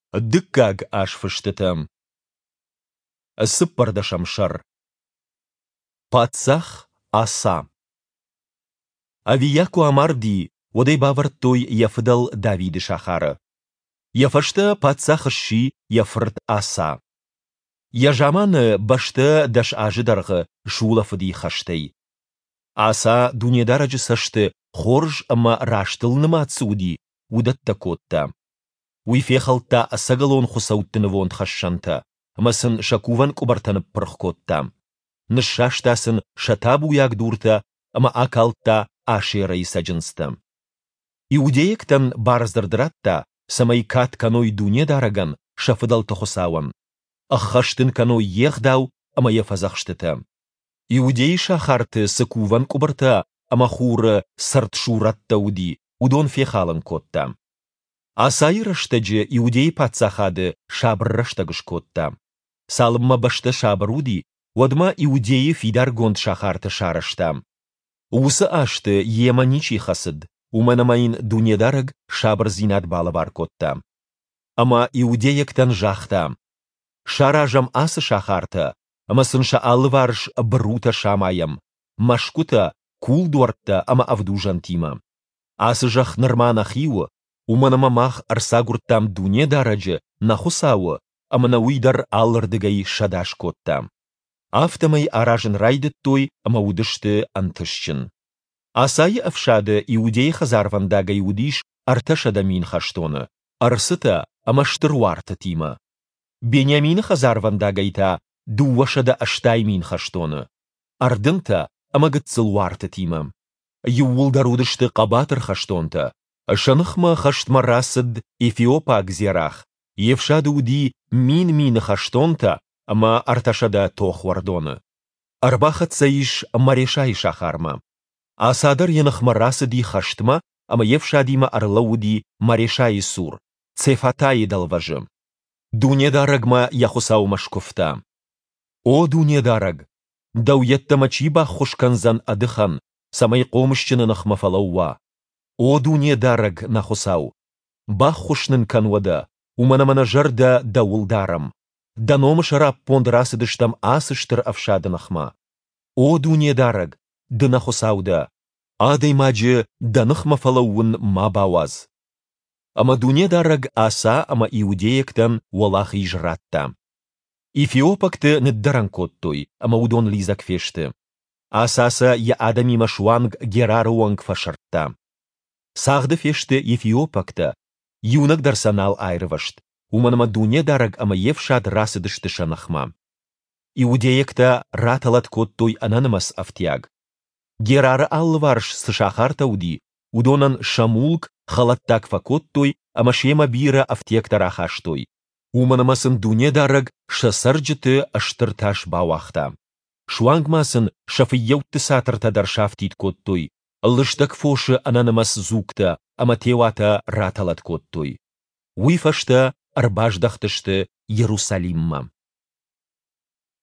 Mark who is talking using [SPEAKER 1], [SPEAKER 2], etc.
[SPEAKER 1] Дыккаг аш фыштытым. Сыппарда шамшар. Патсах аса. Авияку амарди, одай бавартой яфыдал Давиды шахары. Яфашты патсах ши яфырт аса. Яжаманы башты даш ажыдарғы шулафыди хаштей. Аса дунедарajы сашты хорж ама раштылныма цуди, удатта котта. Уйфехалта асагалон хусауттыны вонт хашшанта, масын шакуван кубартанып пырх котта. Нышаштасын шатабу як дурта, ама акалта ашерай саджынсты. Иудеектан барздырдыратта, самай кат каной дунедараган шафыдал тохусауан. Ахаштын каной ехдау, ама яфазахштыты. Иудей шахарты сыкуван кубарта, ама хуры сартшуратта уди, удон фехалан котта. Асайраштаджы иудей патсахады шабрраштагыш котта. Салымма башты шабруди, одма иудеи фидар гонд шахарты шарашта. Усы ашты ема ничи хасыд, уманамайын дунедарыг шабр зинат балы бар котта. Ама иудеектан жахта. Шаражам асы шахарты, ама сынша аллы варш брута шамаям, машкута кул дуартта ама авдужан тима. Асы жах нырмана хиу, уманама мах арсагурттам дунедарajы нахусауы, ама науидар аллырдыгай шадаш котта. Автомай аражын райдыттой, ама удышты антышчын. Асайы афшады иудей хазарвандага иудиш арташада мин хаштоны, арсыта ама штыруарты тима. Бенямин хазарвандагайта дуашада аштай мин хаштоны, ардынта ама гыцылуарты тима. Юулдарудышты қабатыр хаштонта, шанықма хаштмарасыд эфиопа гзерах, евшады уди мин хаштонта, ама арташада тохвардоны. Арбахат саиш марешай шахарма. Асадар янахмарасыди хаштма, ама евшадима арлауди марешай сур, цефатаи далважы. Дунедарагма яхусау машкуфта. О дунедараг, дауяттама чиба хушканзан адыхан, самай қомышчыны нахмафалауа. О дунедараг нахусау. Бах хушнын канвада, уманамана жарда даулдарам. Даномыш раб пондрасыдыштам асыштыр афшады нахма. О дунедараг, дынахусауда. Адай маджы данахмафалауын мабауаз. Ама дунедараг аса ама иудеектан уалах ижратта. Эфиопакты ныддаран коттой, ама удон лизак фешты. Асаса я адами машуанг гераруанг фашартта. Сағды фешты эфиопакта, юнак дарсанал айрывашт. Уманама дунедараг ама евшад расыдышты шанахма. Иудеекта раталат коттой ананымас афтяг. Герары аллыварш сышахарта уди, удонан шамулк халаттак факоттой, ама шема бира афтектара хаштой. Уманамасын дунедараг шасарджыты аштырташ бауахта. Шуангмасын шафыеутты сатырта даршафтит коттой, лыштак фошы ананымас зукта, ама тевата раталат коттой. Уйфашта арбаждахтышты Иерусалимма.